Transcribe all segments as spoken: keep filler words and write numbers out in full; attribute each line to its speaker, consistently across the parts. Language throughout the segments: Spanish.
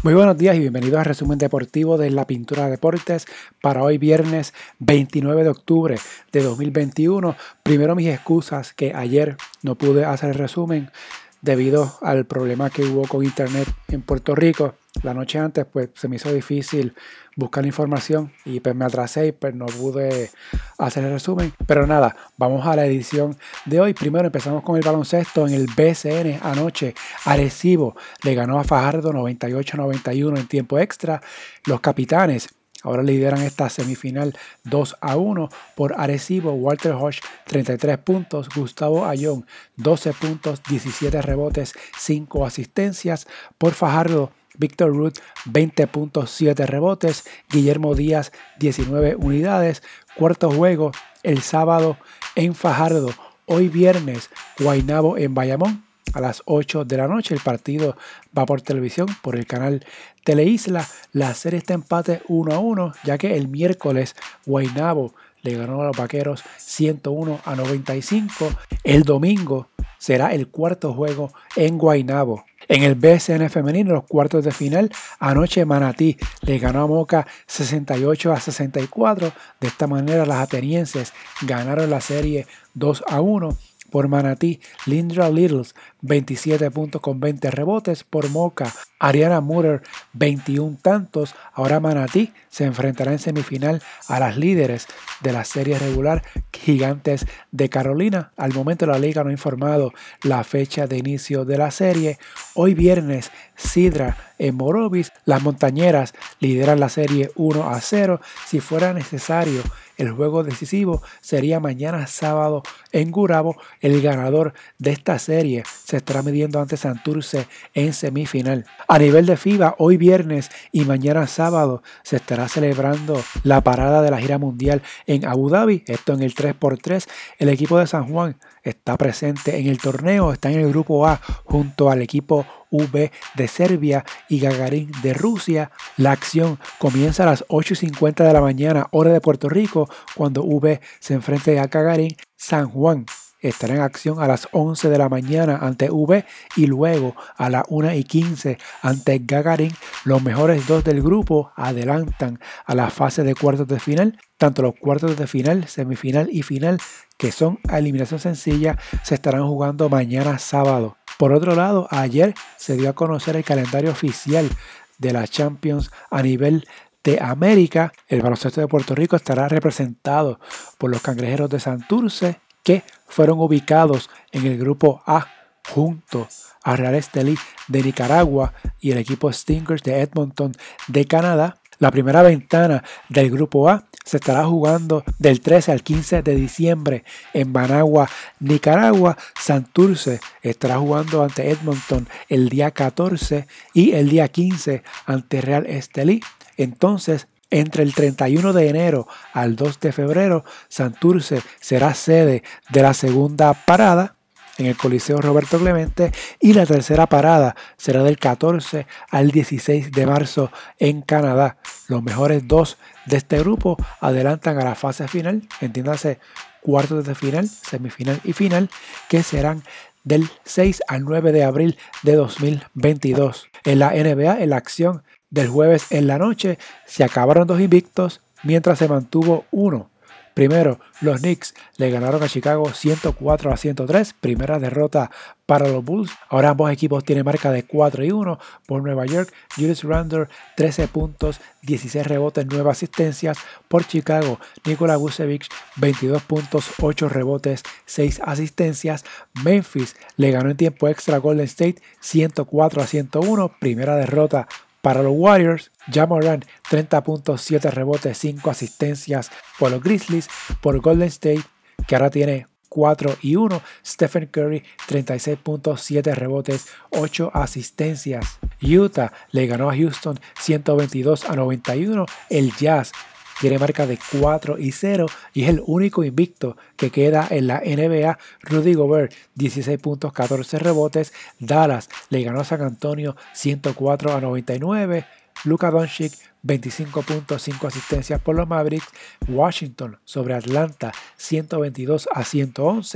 Speaker 1: Muy buenos días y bienvenidos al resumen deportivo de La Pintura Deportes para hoy viernes veintinueve de octubre de dos mil veintiuno. Primero mis excusas que ayer no pude hacer el resumen debido al problema que hubo con internet en Puerto Rico. La noche antes pues se me hizo difícil buscar información y pues me atrasé y pues no pude hacer el resumen. Pero nada, vamos a la edición de hoy. Primero empezamos con el baloncesto en el B C N. Anoche Arecibo le ganó a Fajardo noventa y ocho a noventa y uno en tiempo extra. Los Capitanes ahora lideran esta semifinal dos a uno por Arecibo. Walter Hodge treinta y tres puntos, Gustavo Ayón doce puntos, diecisiete rebotes, cinco asistencias. Por Fajardo, Víctor Ruth veinte puntos, siete rebotes, Guillermo Díaz diecinueve unidades. Cuarto juego el sábado en Fajardo. Hoy viernes Guaynabo en Bayamón a las ocho de la noche. El partido va por televisión por el canal Teleisla. La serie está empate uno a uno, ya que el miércoles Guaynabo le ganó a los Vaqueros ciento uno a noventa y cinco. El domingo será el cuarto juego en Guaynabo. En el B C N femenino, los cuartos de final, anoche Manatí le ganó a Moca sesenta y ocho a sesenta y cuatro. De esta manera las atenienses ganaron la serie dos a uno. Por Manatí, Lindra Littles, veintisiete puntos con veinte rebotes. Por Moca, Ariana Mutter, veintiún tantos. Ahora Manatí se enfrentará en semifinal a las líderes de la serie regular, Gigantes de Carolina. Al momento la liga no ha informado la fecha de inicio de la serie. Hoy viernes, Sidra en Morovis. Las Montañeras lideran la serie uno a cero. Si fuera necesario, el juego decisivo sería mañana sábado en Gurabo. El ganador de esta serie se estará midiendo ante Santurce en semifinal. A nivel de FIBA, hoy viernes y mañana sábado se estará celebrando la parada de la gira mundial en Abu Dhabi. Esto en el tres por tres. El equipo de San Juan está presente en el torneo. Está en el grupo A junto al equipo U V de Serbia y Gagarin de Rusia. La acción comienza a las ocho y cincuenta de la mañana, hora de Puerto Rico, cuando U V se enfrente a Gagarin. San Juan estará en acción a las once de la mañana ante U V y luego a las una y quince ante Gagarin. Los mejores dos del grupo adelantan a la fase de cuartos de final. Tanto los cuartos de final, semifinal y final, que son a eliminación sencilla, se estarán jugando mañana sábado. Por otro lado, ayer se dio a conocer el calendario oficial de la Champions a nivel de América. El baloncesto de Puerto Rico estará representado por los Cangrejeros de Santurce, que fueron ubicados en el grupo A junto a Real Estelí de Nicaragua y el equipo Stingers de Edmonton de Canadá. La primera ventana del grupo A se estará jugando del trece al quince de diciembre en Managua, Nicaragua. Santurce estará jugando ante Edmonton el día catorce y el día quince ante Real Estelí. Entonces, entre el treinta y uno de enero al dos de febrero, Santurce será sede de la segunda parada en el Coliseo Roberto Clemente y la tercera parada será del catorce al dieciséis de marzo en Canadá. Los mejores dos de este grupo adelantan a la fase final, entiéndase cuartos de final, semifinal y final, que serán del seis al nueve de abril de dos mil veintidós. En la N B A, en la acción del jueves en la noche, se acabaron dos invictos mientras se mantuvo uno. Primero, los Knicks le ganaron a Chicago ciento cuatro a ciento tres, primera derrota para los Bulls. Ahora ambos equipos tienen marca de cuatro y uno. Por Nueva York, Julius Randle trece puntos, dieciséis rebotes, nueve asistencias. Por Chicago, Nikola Vucevic veintidós puntos, ocho rebotes, seis asistencias. Memphis le ganó en tiempo extra a Golden State ciento cuatro a ciento uno, primera derrota para los Warriors. Ja Morant, treinta puntos, siete rebotes, cinco asistencias por los Grizzlies. Por Golden State, que ahora tiene cuatro y uno. Stephen Curry, treinta y seis puntos, siete rebotes, ocho asistencias. Utah le ganó a Houston ciento veintidós a noventa y uno. El Jazz tiene marca de cuatro y cero y es el único invicto que queda en la N B A. Rudy Gobert, dieciséis puntos, catorce rebotes. Dallas le ganó a San Antonio ciento cuatro a noventa y nueve. Luka Doncic, veinticinco puntos, cinco asistencias por los Mavericks. Washington sobre Atlanta, ciento veintidós a ciento once.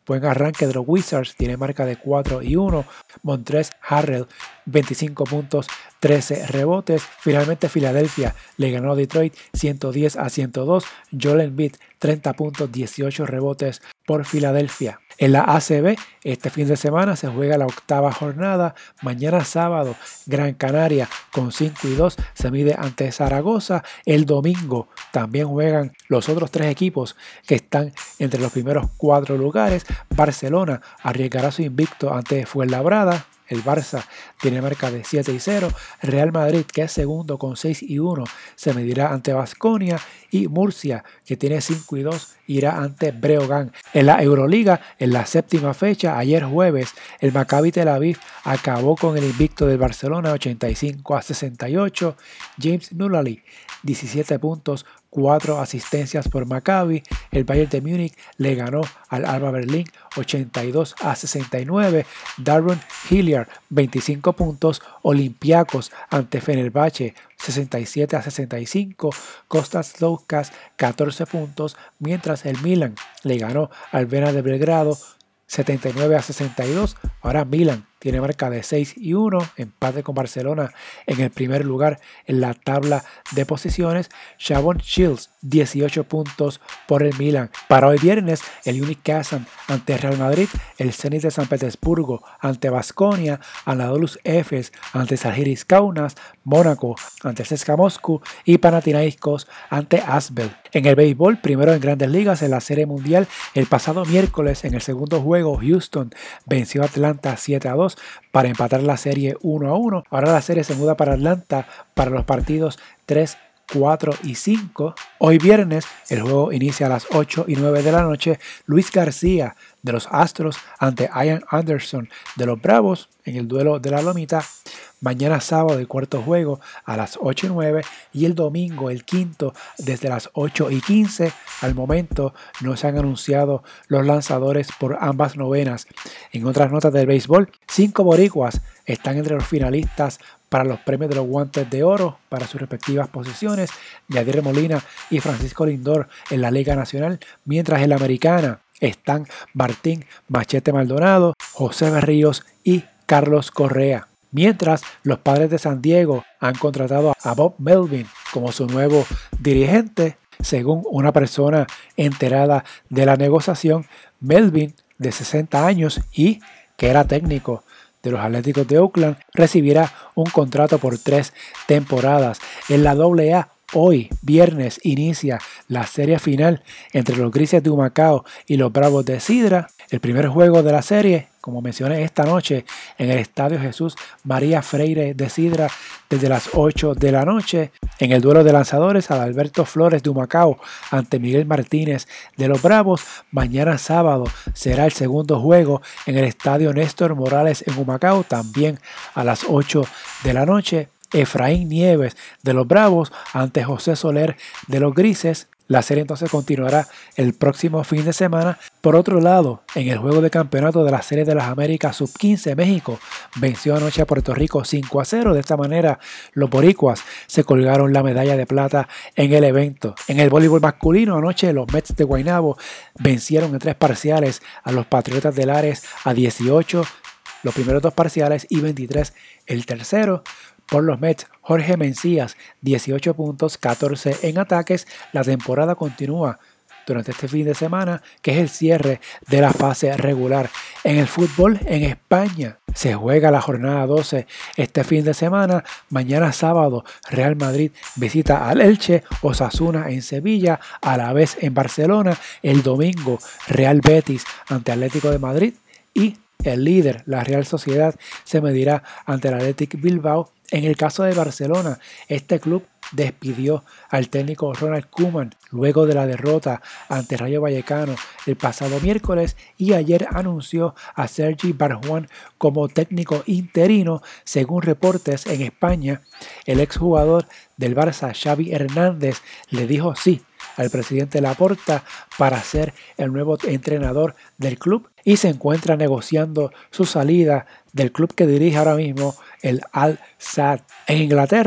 Speaker 1: Buen arranque de los Wizards, tiene marca de cuatro y uno. Montrezl Harrell, veinticinco puntos, trece rebotes. Finalmente Filadelfia le ganó a Detroit ciento diez a ciento dos. Joel Embiid, treinta puntos, dieciocho rebotes por Filadelfia. En la A C B, este fin de semana se juega la octava jornada. Mañana sábado, Gran Canaria con cinco y dos se mide ante Zaragoza. El domingo también juegan los otros tres equipos que están entre los primeros cuatro lugares. Barcelona arriesgará su invicto ante Fuenlabrada. El Barça tiene marca de siete y cero. Real Madrid, que es segundo con seis y uno, se medirá ante Baskonia. Y Murcia, que tiene cinco y dos, irá ante Breogán. En la Euroliga, en la séptima fecha, ayer jueves, el Maccabi Tel Aviv acabó con el invicto del Barcelona ochenta y cinco a sesenta y ocho. James Nunnally, diecisiete puntos, cuatro asistencias por Maccabi. El Bayern de Múnich le ganó al Alba Berlín ochenta y dos a sesenta y nueve. Darren Hilliard, veinticinco puntos. Olympiacos ante Fenerbahce sesenta y siete a sesenta y cinco. Kostas Loukas, catorce puntos, mientras el Milan le ganó al Vena de Belgrado setenta y nueve a sesenta y dos. Ahora Milan tiene marca de seis y uno, empate con Barcelona en el primer lugar en la tabla de posiciones. Shavon Shields, dieciocho puntos por el Milan. Para hoy viernes, el Unic Kazan ante Real Madrid, el Zenit de San Petersburgo ante Baskonia, Anadolu Efes ante Žalgiris Kaunas, Mónaco ante C S K A Moscú y Panathinaikos ante Asvel. En el béisbol, primero en Grandes Ligas en la Serie Mundial, el pasado miércoles en el segundo juego, Houston venció a Atlanta siete a dos para empatar la serie uno a uno. Ahora la serie se muda para Atlanta para los partidos tres, cuatro y cinco. Hoy viernes el juego inicia a las ocho y nueve de la noche. Luis García de los Astros ante Ian Anderson de los Bravos en el duelo de la Lomita. Mañana sábado el cuarto juego a las ocho y nueve y el domingo el quinto desde las ocho y quince. Al momento no se han anunciado los lanzadores por ambas novenas. En otras notas del béisbol, cinco boricuas están entre los finalistas para los premios de los Guantes de Oro para sus respectivas posiciones. Yadier Molina y Francisco Lindor en la Liga Nacional, mientras en la Americana están Martín Machete Maldonado, José Berríos y Carlos Correa. Mientras los Padres de San Diego han contratado a Bob Melvin como su nuevo dirigente. Según una persona enterada de la negociación, Melvin, de sesenta años y que era técnico de los Atléticos de Oakland, recibirá un contrato por tres temporadas. En la doble A, hoy, viernes, inicia la serie final entre los Grises de Humacao y los Bravos de Sidra. El primer juego de la serie, como mencioné, esta noche en el Estadio Jesús María Freire de Sidra desde las ocho de la noche. En el duelo de lanzadores, Adalberto Flores de Humacao ante Miguel Martínez de los Bravos. Mañana sábado será el segundo juego en el Estadio Néstor Morales en Humacao, también a las ocho de la noche. Efraín Nieves de los Bravos ante José Soler de los Grises. La serie entonces continuará el próximo fin de semana. Por otro lado, en el juego de campeonato de la Serie de las Américas sub quince, México venció anoche a Puerto Rico cinco a cero. De esta manera, los boricuas se colgaron la medalla de plata en el evento. En el voleibol masculino, anoche los Mets de Guaynabo vencieron en tres parciales a los Patriotas de Lares a dieciocho, los primeros dos parciales, y veintitrés el tercero. Por los Mets, Jorge Mencías, dieciocho puntos, catorce en ataques. La temporada continúa durante este fin de semana, que es el cierre de la fase regular. En el fútbol en España se juega la jornada doce este fin de semana. Mañana sábado, Real Madrid visita al Elche, Osasuna en Sevilla, Alavés en Barcelona. El domingo, Real Betis ante Atlético de Madrid y el líder, la Real Sociedad, se medirá ante el Athletic Bilbao. En el caso de Barcelona, este club despidió al técnico Ronald Koeman luego de la derrota ante Rayo Vallecano el pasado miércoles y ayer anunció a Sergi Barjuan como técnico interino. Según reportes en España, el exjugador del Barça, Xavi Hernández, le dijo sí al presidente Laporta para ser el nuevo entrenador del club y se encuentra negociando su salida del club que dirige ahora mismo, el Al-Sadd. En Inglaterra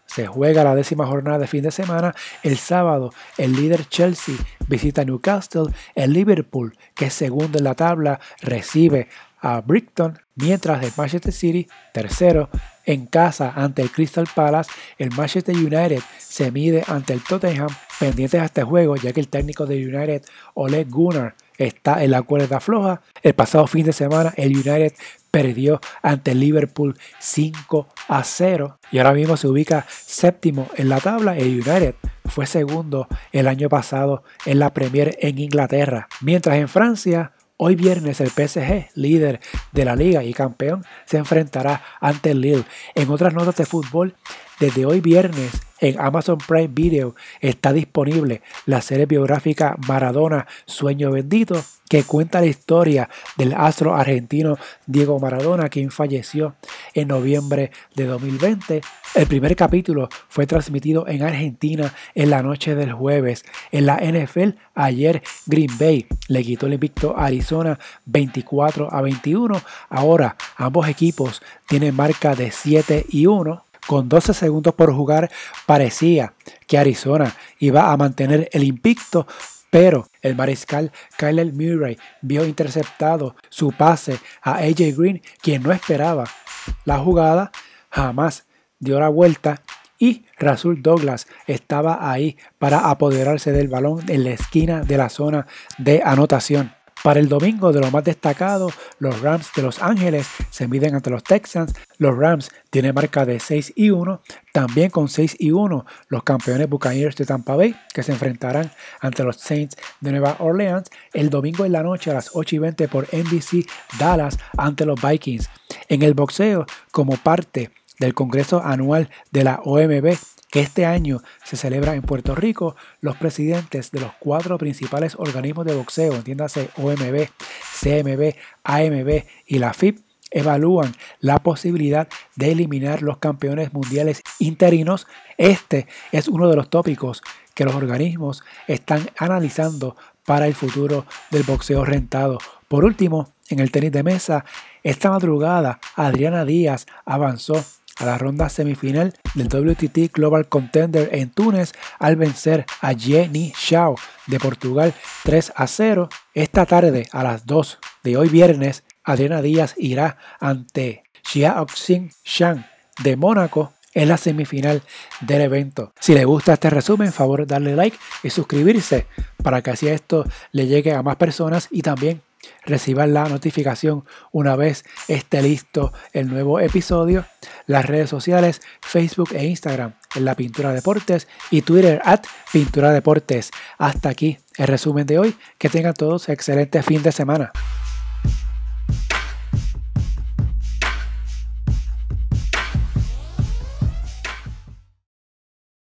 Speaker 1: se juega la décima jornada de fin de semana. El sábado, el líder Chelsea visita Newcastle. El Liverpool, que es segundo en la tabla, recibe a Brighton, mientras el Manchester City, tercero, en casa ante el Crystal Palace. El Manchester United se mide ante el Tottenham. Pendientes a este juego, ya que el técnico de United, Ole Gunnar, está en la cuerda floja. El pasado fin de semana, el United perdió ante el Liverpool cinco a cero y ahora mismo se ubica séptimo en la tabla. El United fue segundo el año pasado en la Premier en Inglaterra. Mientras en Francia, hoy viernes el P S G, líder de la liga y campeón, se enfrentará ante el Lille. En otras notas de fútbol, desde hoy viernes en Amazon Prime Video está disponible la serie biográfica Maradona, Sueño Bendito, que cuenta la historia del astro argentino Diego Maradona, quien falleció en noviembre de dos mil veinte. El primer capítulo fue transmitido en Argentina en la noche del jueves. En la N F L, ayer Green Bay le quitó el invicto a Arizona veinticuatro a veintiuno. Ahora ambos equipos tienen marca de siete y uno. Con doce segundos por jugar, parecía que Arizona iba a mantener el invicto, pero el mariscal Kyler Murray vio interceptado su pase a A J Green, quien no esperaba la jugada, jamás dio la vuelta y Rasul Douglas estaba ahí para apoderarse del balón en la esquina de la zona de anotación. Para el domingo, de lo más destacado, los Rams de Los Ángeles se miden ante los Texans. Los Rams tienen marca de seis y uno. También con seis y uno, los campeones Buccaneers de Tampa Bay, que se enfrentarán ante los Saints de Nueva Orleans el domingo en la noche a las ocho y veinte por N B C, Dallas ante los Vikings. En el boxeo, como parte del Congreso Anual de la O M B, que este año se celebra en Puerto Rico, los presidentes de los cuatro principales organismos de boxeo, entiéndase O M B, C M B, A M B y la F I B, evalúan la posibilidad de eliminar los campeones mundiales interinos. Este es uno de los tópicos que los organismos están analizando para el futuro del boxeo rentado. Por último, en el tenis de mesa, esta madrugada Adriana Díaz avanzó a la ronda semifinal del W T T Global Contender en Túnez al vencer a Jenny Xiao de Portugal tres a cero. Esta tarde a las dos de hoy viernes, Adriana Díaz irá ante Xiaoxin Shang de Mónaco en la semifinal del evento. Si les gusta este resumen, favor darle like y suscribirse para que así esto le llegue a más personas y también reciban la notificación una vez esté listo el nuevo episodio. Las redes sociales, Facebook e Instagram en La Pintura Deportes y Twitter at Pintura Deportes. Hasta aquí el resumen de hoy. Que tengan todos excelente fin de semana.